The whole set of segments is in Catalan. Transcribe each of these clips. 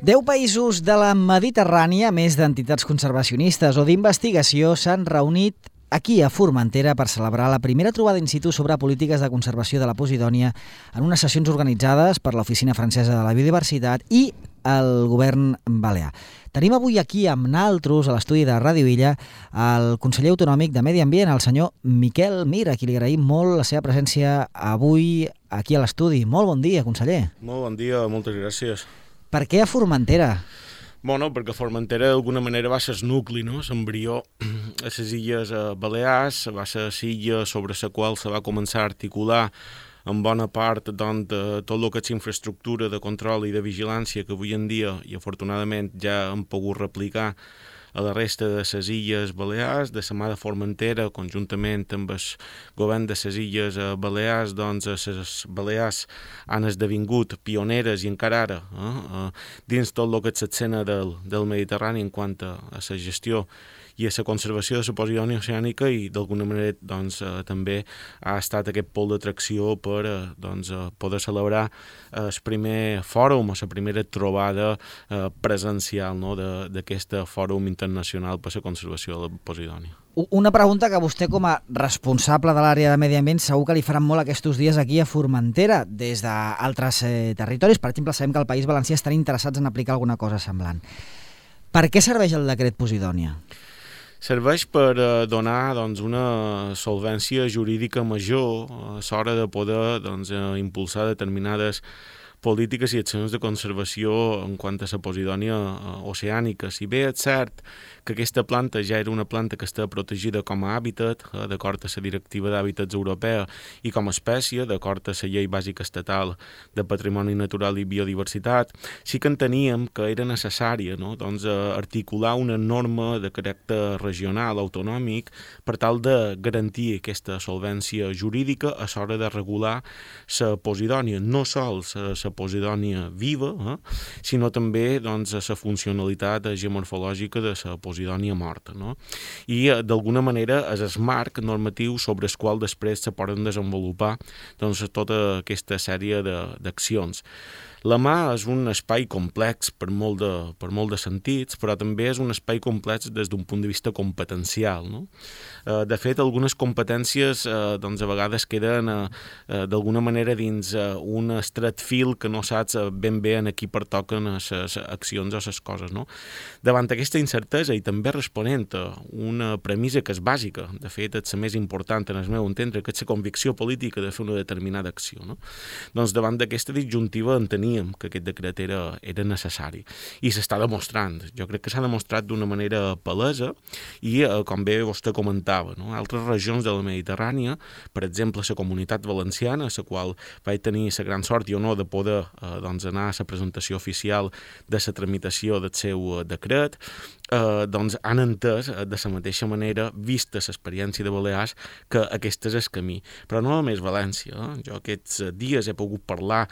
10 països de la Mediterrània, a més d'entitats conservacionistes o d'investigació, s'han reunit aquí a Formentera per celebrar la primera trobada in situ sobre polítiques de conservació de la Posidònia en unes sessions organitzades per l'Oficina Francesa de la Biodiversitat i el govern balear. Tenim avui aquí amb naltros a l'estudi de Ràdio Illa el conseller autonòmic de Medi Ambient, el senyor Miquel Mir, a qui li agraïm molt la seva presència avui aquí a l'estudi. Molt bon dia, conseller. Molt bon dia, moltes gràcies. Per què a Formentera? Bueno, perquè Formentera d'alguna manera va ser el nucli, no? L'embrió a les Illes Balears, va ser l'illa sobre la qual se va començar a articular en bona part doncs, de tot el que és infraestructura de control i de vigilància que avui en dia, i afortunadament ja hem pogut replicar a la resta de les Illes Balears, de la mà de Formentera, conjuntament amb el govern de les Illes Balears, doncs les Balears han esdevingut pioneres i encara ara dins tot el que és l'escena del Mediterrani en quant a la gestió i a la conservació de la Posidònia oceànica i d'alguna manera doncs, també ha estat aquest pol d'atracció per poder celebrar el primer fòrum, la primera trobada presencial d'aquest fòrum internacional per la conservació de la Posidònia. Una pregunta que vostè com a responsable de l'àrea de Medi Ambient segur que li faran molt aquests dies aquí a Formentera des d'altres territoris. Per exemple, sabem que al País Valencià estan interessats en aplicar alguna cosa semblant. Per què serveix el decret Posidònia? Serveix per donar una solvència jurídica major a l'hora de poder impulsar determinades polítiques i accions de conservació en quant a la Posidònia oceànica. Si bé és cert que aquesta planta ja era una planta que està protegida com a hàbitat, d'acord a la Directiva d'Hàbitats Europea, i com a espècie, d'acord a la Llei Bàsica Estatal de Patrimoni Natural i Biodiversitat, sí que enteníem que era necessària articular una norma de caràcter regional, autonòmic, per tal de garantir aquesta solvència jurídica a l'hora de regular la Posidònia, no sols la Posidònia viva, sinó també la funcionalitat geomorfològica de la Posidònia morta. I d'alguna manera és el marc normatiu sobre el qual després se poden desenvolupar tota aquesta sèrie d'accions. La mà és un espai complex per molt de sentits, però també és un espai complex des d'un punt de vista competencial. De fet, algunes competències a vegades queden d'alguna manera dins un estret fil que no saps ben bé en qui pertoquen les accions o les coses. Davant aquesta incertesa i també responent a una premissa que és bàsica, de fet és la més important en el meu entendre, que és la convicció política de fer una determinada acció. Doncs davant d'aquesta disjuntiva enteníem que aquest decret era necessari i s'està demostrant. Jo crec que s'ha demostrat d'una manera palesa i, com bé vostè comentava, altres regions de la Mediterrània, per exemple la Comunitat Valenciana, a la qual vaig tenir la gran sort i honor de poder anar a la presentació oficial de la tramitació del seu decret, han entès de la mateixa manera, vista l'experiència de Balears, que aquest és el camí. Però no només València. Jo aquests dies he pogut parlar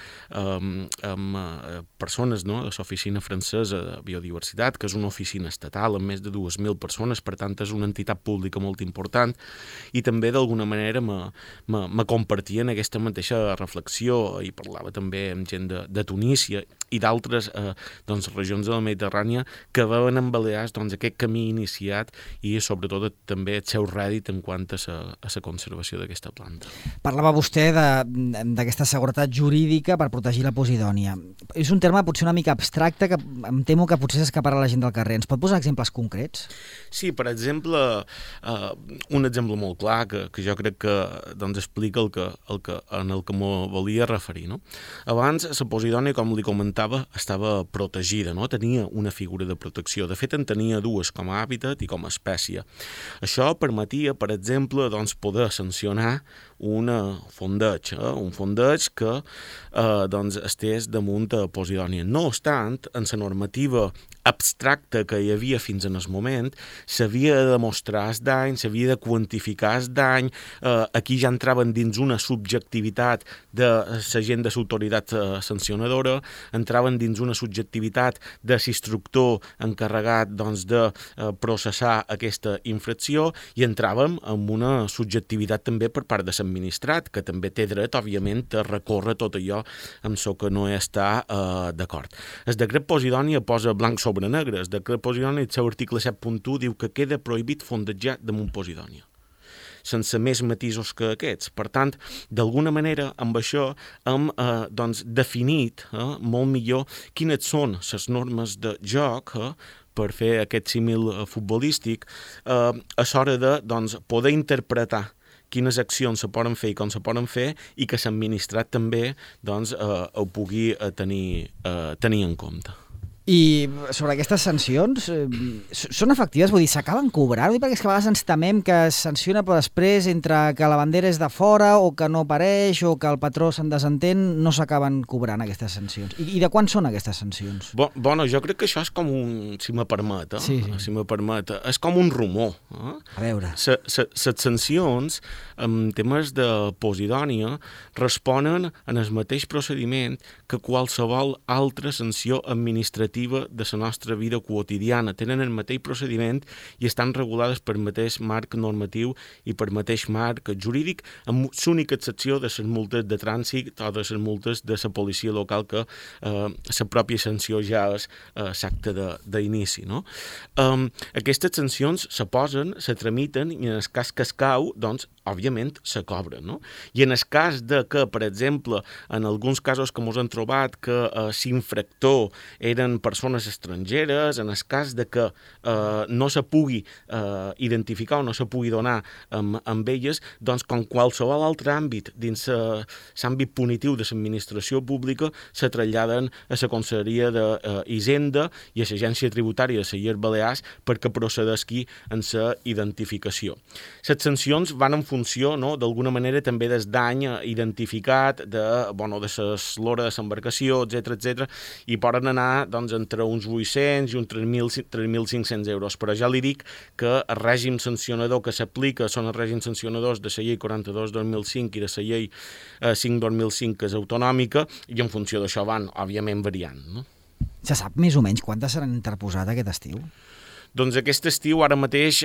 amb persones de l'Oficina Francesa de Biodiversitat, que és una oficina estatal amb més de 2.000 persones, per tant és una entitat pública molt important, i també d'alguna manera me compartien aquesta mateixa reflexió i parlava també amb gent de Tunísia i d'altres regions de la Mediterrània que veuen en Balears aquest camí iniciat i sobretot també el seu rèdit en quant a la conservació d'aquesta planta. Parlava vostè d'aquesta seguretat jurídica per protegir la Posidònia. És un terme potser una mica abstracte que em temo que potser s'escaparà a la gent del carrer. Ens pot posar exemples concrets? Sí, per exemple, un exemple molt clar que jo crec que explica en el que m'ho volia referir. Abans, la Posidònia, com li comentava, estava protegida, tenia una figura de protecció. De fet, en tenia dues, com a hàbitat i com a espècie. Això permetia, per exemple, poder sancionar un fondeig que estés damunt a Posidònia. No obstant, en la normativa abstracte que hi havia fins en el moment, s'havia de demostrar el dany, s'havia de quantificar el dany, aquí ja entraven dins una subjectivitat de la gent de l'autoritat sancionadora, entraven dins una subjectivitat de l'instructor encarregat doncs, de processar aquesta infracció i entràvem en una subjectivitat també per part de l'administrat, que també té dret, òbviament, a recórrer tot allò amb el que no està d'acord. El decret Posidònia posa blanc sobre negre. El decret Posidònia, el seu article 7.1, diu que queda prohibit fondejar damunt Posidònia, sense més matisos que aquests. Per tant, d'alguna manera, amb això hem definit molt millor quines són les normes de joc per fer aquest símil futbolístic a l'hora de poder interpretar quines accions se poden fer i com se poden fer i que l'administrat també ho pugui tenir en compte. I sobre aquestes sancions, són efectives? Vull dir, s'acaben cobrant? Perquè és que a vegades ens temem que es sanciona, però després, entre que la bandera és de fora o que no apareix o que el patró se'n desentén, no s'acaben cobrant aquestes sancions. I de quan són aquestes sancions? Bueno, jo crec que això és com un, si me permet, si me permet, és com un rumor. A veure. Les sancions en temes de Posidònia responen en el mateix procediment que qualsevol altra sanció administrativa de la nostra vida quotidiana. Tenen el mateix procediment i estan regulades per mateix marc normatiu i per mateix marc jurídic, amb l'única excepció de les multes de trànsit o de les multes de la policia local, que la pròpia sanció ja és l'acte d'inici. No? Aquestes sancions se posen, se tramiten i en el cas que es cau, doncs, òbviament, se cobra. No? I en el cas de que, per exemple, en alguns casos que ens hem trobat que l'infractor eren persones estrangeres, en el cas de que no se pugui identificar o no se pugui donar amb elles, doncs com qualsevol altre àmbit dins l'àmbit punitiu de l'administració pública se traslladen a la Conselleria d'Hisenda i a l'Agència Tributària de les Illes Balears perquè procedeixi en la identificació. Les sancions van en funció, no, d'alguna manera també del dany identificat, de l'hora de l'embarcació, etc, i poden anar entre uns 800 i uns 3.500 euros. Però ja li dic que el règim sancionador que s'aplica són els règims sancionadors de la llei 42-2005 i de la llei 5-2005, que és autonòmica, i en funció d'això van, òbviament, variant. No? Se sap més o menys quantes s'han interposat aquest estiu? Doncs aquest estiu, ara mateix,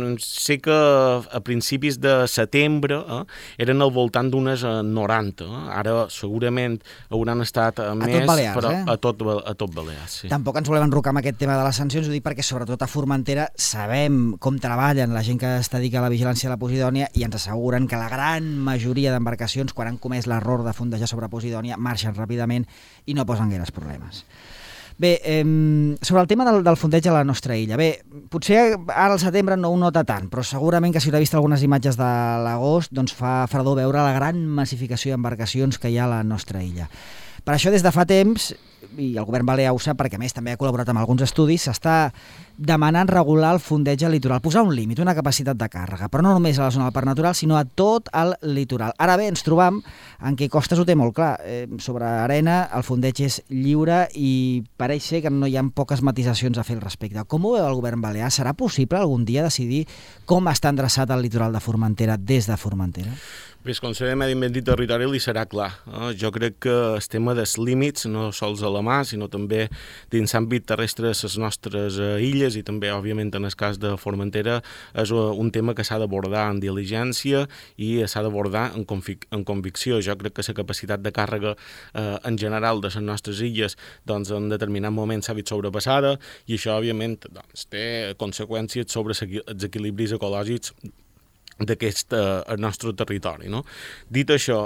sé que a principis de setembre eren al voltant d'unes 90. Ara segurament hauran estat més, Balears, però a tot Balears. Sí. Tampoc ens volem enrocar amb aquest tema de les sancions, ho dic perquè sobretot a Formentera sabem com treballen la gent que es dedica a la vigilància de la Posidònia i ens asseguren que la gran majoria d'embarcacions, quan han comès l'error de fondejar sobre Posidònia, marxen ràpidament i no posen gaires problemes. Bé, sobre el tema del fondeig a la nostra illa. Bé, potser ara al setembre no ho nota tant, però segurament que si haurà vist algunes imatges de l'agost, doncs fa fredor veure la gran massificació d'embarcacions que hi ha a la nostra illa. Per això, des de fa temps, i el govern balear ho sap, perquè a més també ha col·laborat amb alguns estudis, s'està demanant regular el fondeig al litoral, posar un límit, una capacitat de càrrega, però no només a la zona del parc natural, sinó a tot el litoral. Ara bé, ens trobam en què Costes ho té molt clar. Sobre arena el fondeig és lliure i pareix ser que no hi ha poques matisacions a fer al respecte. Com ho veu el govern balear? Serà possible algun dia decidir com està endreçat el litoral de Formentera des de Formentera? Bé, el conseller de Medi Ambient i Territori li serà clar. Jo crec que el tema dels límits, no sols a la mà, sinó també dins l'àmbit terrestre de les nostres illes i també, òbviament, en el cas de Formentera, és un tema que s'ha d'abordar en diligència i s'ha d'abordar en convicció. Jo crec que la capacitat de càrrega en general de les nostres illes en determinat moment s'ha vist sobrepassada i això, òbviament, té conseqüències sobre els equilibris ecològics d'aquest nostre territori. No? Dit això,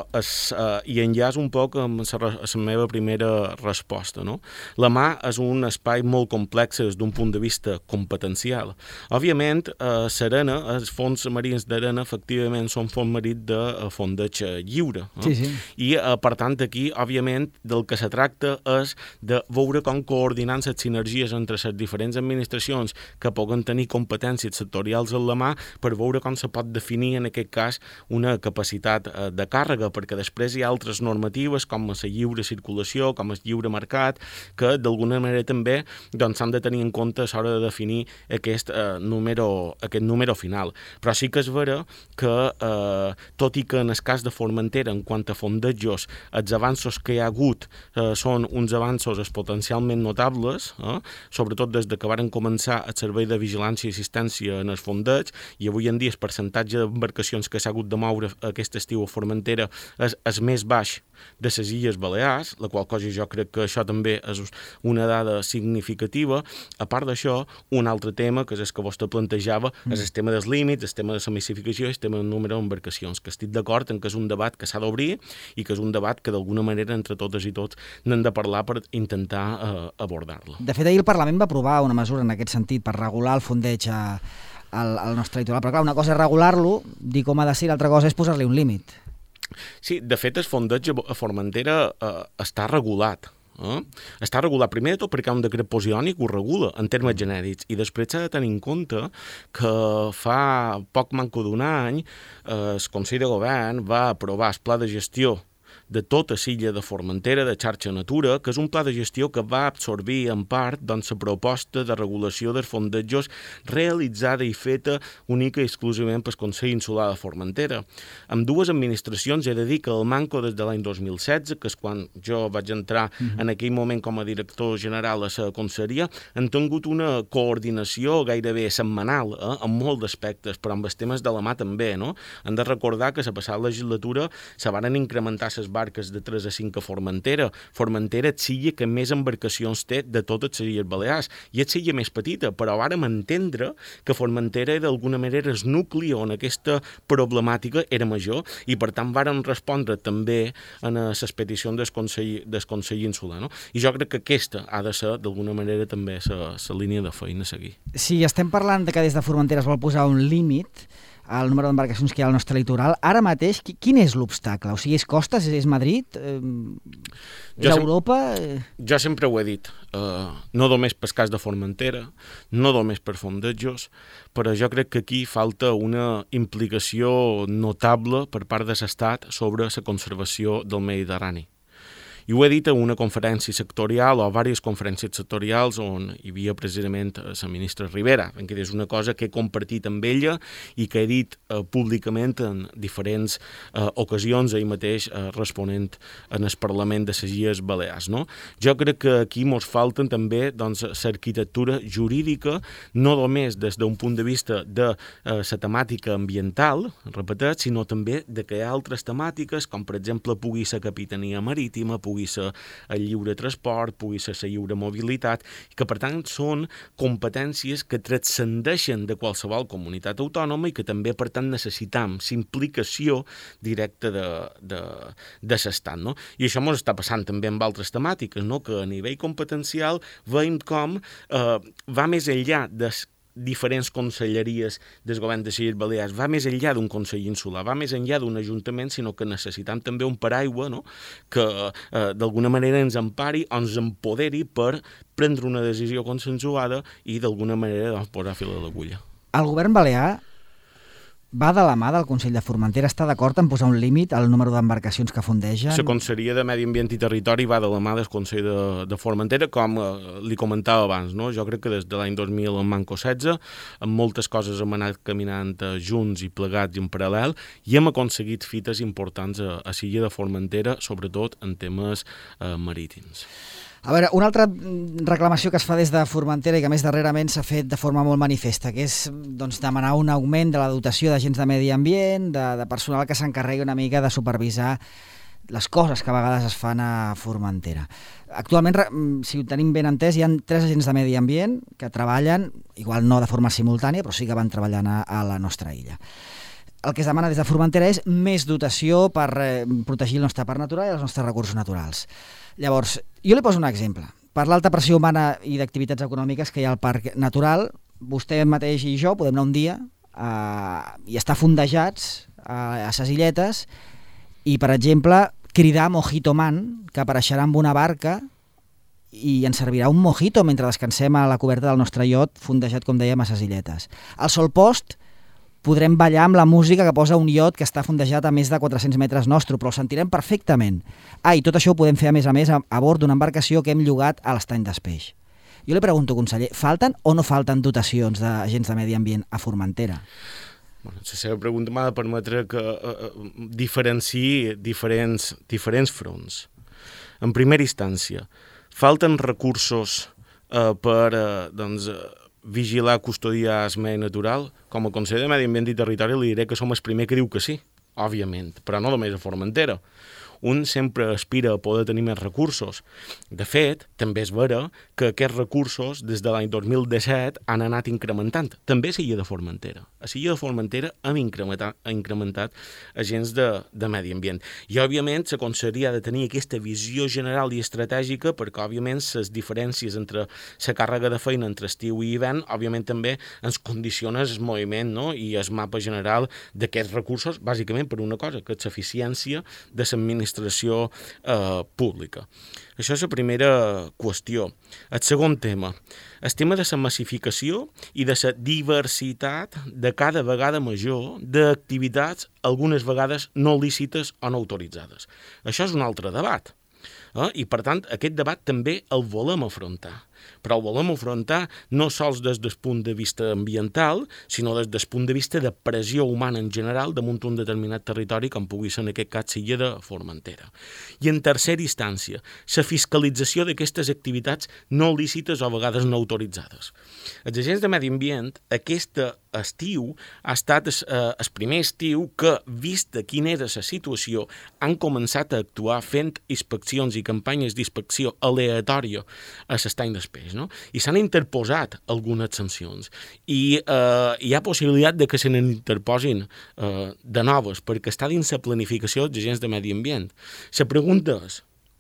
i enllaç un poc amb la meva primera resposta. No? La mar és un espai molt complex des d'un punt de vista competencial. Òbviament, l'arena, els fons marins d'arena, efectivament, són fons marins de fondeig lliure. No? Sí, sí. I, per tant, aquí, òbviament, del que se tracta és de veure com coordinant les sinergies entre les diferents administracions que puguen tenir competències sectorials en la mar per veure com se pot definir en aquest cas una capacitat de càrrega, perquè després hi ha altres normatives com la lliure circulació, com el lliure mercat, que d'alguna manera també s'han de tenir en compte a l'hora de definir aquest número final. Però sí que és vera que, tot i que en el cas de Formentera, en quant a fondejos, els avanços que hi ha hagut són uns avanços potencialment notables, sobretot des que varen començar el servei de vigilància i assistència en els fondeigs, i avui en dia el percentatge d'embarcacions que s'ha hagut de moure aquest estiu a Formentera és més baix de les Illes Balears, la qual cosa jo crec que això també és una dada significativa. A part d'això, un altre tema, que és el que vostè plantejava, és el tema dels límits, el tema de la massificació i el tema del número d'embarcacions, que estic d'acord en que és un debat que s'ha d'obrir i que és un debat que d'alguna manera entre totes i tots n'hem de parlar per intentar abordar-lo. De fet, ahir el Parlament va aprovar una mesura en aquest sentit per regular el fondeig al nostre litoral. Però clar, una cosa és regular-lo, dir com ha de ser, l'altra cosa és posar-li un límit. Sí, de fet, el fondeig a Formentera està regulat. Està regulat primer de tot perquè hi ha un decret posiònic ho regula en termes genèrics, i després s'ha de tenir en compte que fa poc manco d'un any el Consell de Govern va aprovar el pla de gestió de tota l'illa de Formentera, de xarxa Natura, que és un pla de gestió que va absorbir en part la proposta de regulació dels fondejos realitzada i feta única i exclusivament pel Consell Insular de Formentera. Amb dues administracions, he de dir que el manco des de l'any 2016, que és quan jo vaig entrar en aquell moment com a director general a la conselleria, han tingut una coordinació gairebé setmanal, en molts aspectes, però amb els temes de la mà també, no? Hem de recordar que la passada legislatura se van incrementar les barques de 3 a 5 a Formentera. Formentera és l'illa que més embarcacions té de totes les Illes Balears, i és l'illa més petita, però vàrem entendre que Formentera d'alguna manera el nucli on aquesta problemàtica era major, i per tant vàrem respondre també a les peticions del Consell Insular, no? I jo crec que aquesta ha de ser d'alguna manera també la línia de feina a seguir. Si estem parlant que des de Formentera es vol posar un límit al número d'embarcacions que hi ha al nostre litoral, ara mateix, quin és l'obstacle? O sigui, és costes, és Madrid, és Europa? Jo sempre ho he dit, no només per cas de Formentera, no només per fondejos, però jo crec que aquí falta una implicació notable per part de l'Estat sobre la conservació del Mediterrani. I ho he dit a una conferència sectorial o a diverses conferències sectorials on hi havia precisament la ministra Rivera, que és una cosa que he compartit amb ella i que he dit públicament en diferents ocasions, ahir mateix responent en el Parlament de les Illes Balears. No? Jo crec que aquí ens falten també l'arquitectura jurídica, no només des d'un punt de vista de la temàtica ambiental, repeteix, sinó també de que hi ha altres temàtiques, com per exemple pugui ser capitania marítima, pugui ser el lliure transport, pugui ser la lliure mobilitat, i que per tant són competències que transcendeixen de qualsevol comunitat autònoma i que també per tant necessitam l'implicació directa de l'Estat. No? I això ens està passant també amb altres temàtiques, no? Que a nivell competencial veiem com va més enllà de diferents conselleries del govern de les Illes Balears, va més enllà d'un Consell Insular, va més enllà d'un ajuntament, sinó que necessitam també un paraigua, no? Que d'alguna manera ens empari o ens empoderi per prendre una decisió consensuada i d'alguna manera posar fil a l'agulla. El govern balear va de la mà del Consell de Formentera, està d'acord en posar un límit al número d'embarcacions que fondegen? La Conselleria de Medi Ambient i Territori va de la mà del Consell de Formentera, com li comentava abans. No? Jo crec que des de l'any 2000 en Manco 16, amb moltes coses hem anat caminant junts i plegats i en paral·lel, i hem aconseguit fites importants a l'illa de Formentera, sobretot en temes marítims. A veure, una altra reclamació que es fa des de Formentera i que més darrerament s'ha fet de forma molt manifesta, que és demanar un augment de la dotació d'agents de medi ambient, de personal que s'encarregui una mica de supervisar les coses que a vegades es fan a Formentera. Actualment, si ho tenim ben entès, hi ha 3 agents de medi ambient que treballen, igual no de forma simultània, però sí que van treballant a la nostra illa. El que es demana des de Formentera és més dotació per protegir el nostre parc natural i els nostres recursos naturals. Llavors, jo li poso un exemple. Per l'alta pressió humana i d'activitats econòmiques que hi ha al parc natural, vostè mateix i jo podem anar un dia i estar fondejats a ses illetes i, per exemple, cridar Mojito Man, que apareixerà amb una barca i ens servirà un mojito mentre descansem a la coberta del nostre iot fondejat, com dèiem, a ses illetes. El Solpost podrem ballar amb la música que posa un iot que està fondejat a més de 400 metres nostre, però el sentirem perfectament. I tot això ho podem fer, a més, a bord d'una embarcació que hem llogat a l'estany d'Espeix. Jo li pregunto, conseller, falten o no falten dotacions d'agents de medi ambient a Formentera? La seva pregunta m'ha de permetre que diferenciï diferents fronts. En primera instància, falten recursos per vigilar, custodiar el medi natural? Com a conseller de Medi Ambient i Territori li diré que som el primer que diu que sí, òbviament, però no només a Formentera. Un sempre aspira a poder tenir més recursos. De fet, també és vera que aquests recursos, des de l'any 2017, han anat incrementant. També a l'illa de Formentera. A l'illa de Formentera hem incrementat agents de medi ambient. I, òbviament, la conselleria ha de tenir aquesta visió general i estratègica perquè, òbviament, les diferències entre la càrrega de feina entre estiu i hivern, òbviament, també ens condiciona el moviment, no? I el mapa general d'aquests recursos, bàsicament per una cosa, que és l'eficiència de l'administració pública. Això és la primera qüestió. El segon tema, el tema de la massificació i de la diversitat de cada vegada major d'activitats, algunes vegades no lícites o no autoritzades. Això és un altre debat. I, per tant, aquest debat també el volem afrontar. Però el volem afrontar no sols des del punt de vista ambiental, sinó des del punt de vista de pressió humana en general damunt un determinat territori, com pugui ser en aquest cas l'illa de Formentera. I en tercera instància, la fiscalització d'aquestes activitats no lícites o a vegades no autoritzades. Els agents de medi ambient, aquest estiu ha estat el primer estiu que, vista quina era la situació, han començat a actuar fent inspeccions i campanyes d'inspecció aleatòria a l'estany d'Espeix, no? I s'han interposat algunes sancions. I hi ha possibilitat de que se n'interposin de noves, perquè està dins la planificació dels agents de medi ambient. La pregunta és,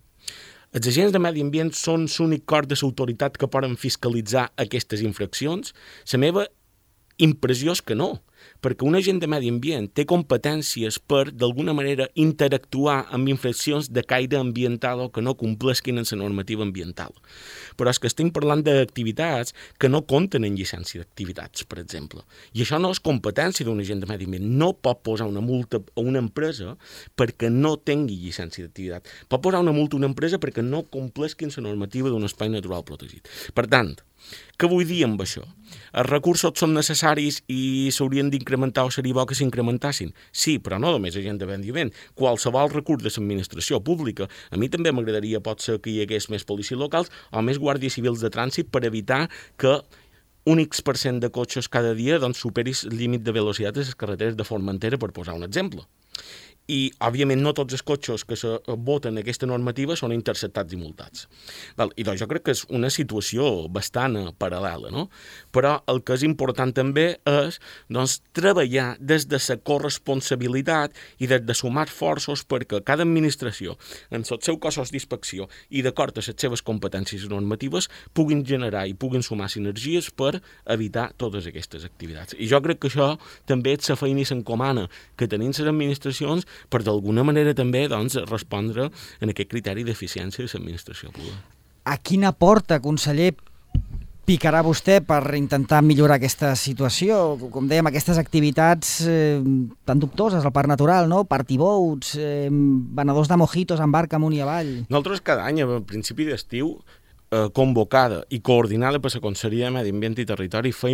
els agents de medi ambient són l'únic cos de l'autoritat que poden fiscalitzar aquestes infraccions? La meva impressió és que no, perquè un agent de medi ambient té competències per, d'alguna manera, interactuar amb infraccions de caire ambiental o que no complesquin en la normativa ambiental. Però és que estem parlant d'activitats que no compten en llicència d'activitats, per exemple. I això no és competència d'un agent de medi ambient. No pot posar una multa a una empresa perquè no tingui llicència d'activitat. Pot posar una multa a una empresa perquè no complesquin la normativa d'un espai natural protegit. Per tant, què vull dir amb això? Els recursos són necessaris i s'haurien d'incrementar o seria bo que s'incrementassin? Sí, però no només agent de medi ambient. Qualsevol recurs de l'administració pública. A mi també m'agradaria potser que hi hagués més policies locals o més guàrdies civils de trànsit per evitar que un X% de cotxes cada dia superi el límit de velocitat a les carreteres de Formentera, per posar un exemple. I, òbviament, no tots els cotxes que se voten aquesta normativa són interceptats i multats. I doncs jo crec que és una situació bastant paral·lela, no? Però el que és important també és treballar des de la corresponsabilitat i des de sumar esforços perquè cada administració, en els seus cossos d'inspecció i d'acord a les seves competències normatives, puguin generar i puguin sumar sinergies per evitar totes aquestes activitats. I jo crec que això també és la feina i s'encomana que tenim les administracions per d'alguna manera també respondre en aquest criteri d'eficiència de l'administració pública. A quina porta, conseller, picarà vostè per intentar millorar aquesta situació? Com dèiem, aquestes activitats tan dubtoses al Parc Natural, no? Party-boats, venedors de mojitos en barca amunt i avall. Nosaltres cada any, a principi d'estiu, convocada i coordinada per la Conselleria de Medi Ambient i Territori, fèiem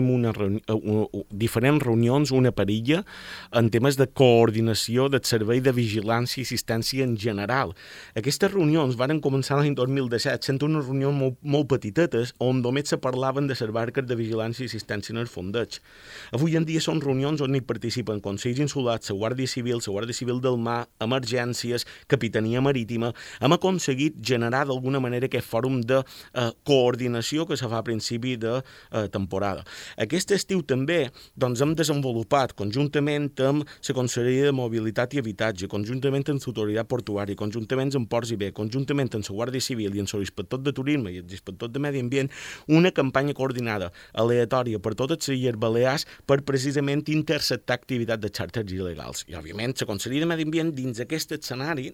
diferents reunions, una parella, en temes de coordinació del servei de vigilància i assistència en general. Aquestes reunions van començar l'any 2017, sent unes reunions molt petitetes, on només se parlaven de les barques de vigilància i assistència en el fondeig. Avui en dia són reunions on hi participen Consells Insulars, la Guàrdia Civil del Mar, emergències, Capitania Marítima. Hem aconseguit generar d'alguna manera aquest fòrum de coordinació que se fa a principi de temporada. Aquest estiu també hem desenvolupat conjuntament amb la Conselleria de Mobilitat i Habitatge, conjuntament amb l'Autoritat Portuària, conjuntament amb Ports i Bé, conjuntament amb la Guàrdia Civil i amb l'Inspector de Turisme i l'Inspector de Medi Ambient, una campanya coordinada, aleatòria per totes les Illes Balears per precisament interceptar activitat de xarxes il·legals. I, òbviament, la Conselleria de Medi Ambient dins aquest escenari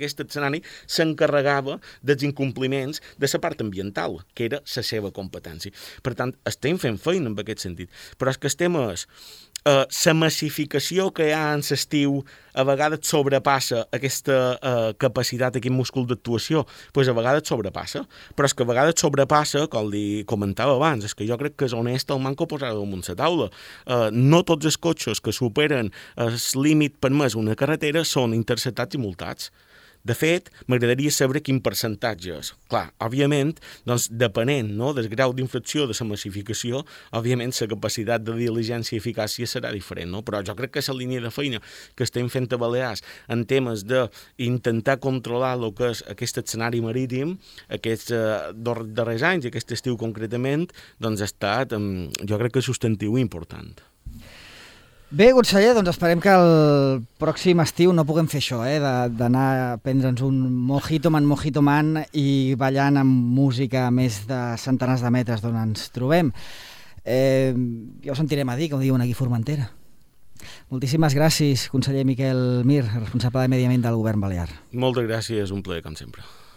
s'encarregava dels incompliments de la part ambiental, que era la seva competència. Per tant, estem fent feina en aquest sentit. Però és que el tema és, la massificació que hi ha en l'estiu a vegades sobrepassa aquesta capacitat, aquest múscul d'actuació, doncs a vegades sobrepassa, però és que a vegades sobrepassa, com li comentava abans, és que jo crec que és honest el manco posar-ho damunt la taula. No tots els cotxes que superen el límit permès una carretera són interceptats i multats. De fet, m'agradaria saber quin percentatge és. Clar, òbviament, doncs, depenent, no, del grau d'infracció de la massificació, òbviament la capacitat de diligència i eficàcia serà diferent, no? Però jo crec que la línia de feina que estem fent a Balears en temes d'intentar controlar el que és aquest escenari marítim, aquests darrers anys, aquest estiu concretament, doncs ha estat, jo crec que substantiu important. Bé, conseller, doncs esperem que el pròxim estiu no puguem fer això, d'anar a prendre'ns un mojito man i ballant amb música a més de centenars de metres d'on ens trobem. Ja ho sentirem a dir, com diuen aquí a Formentera. Moltíssimes gràcies, conseller Miquel Mir, responsable de Medi Ambient del Govern Balear. Moltes gràcies, un plaer, com sempre.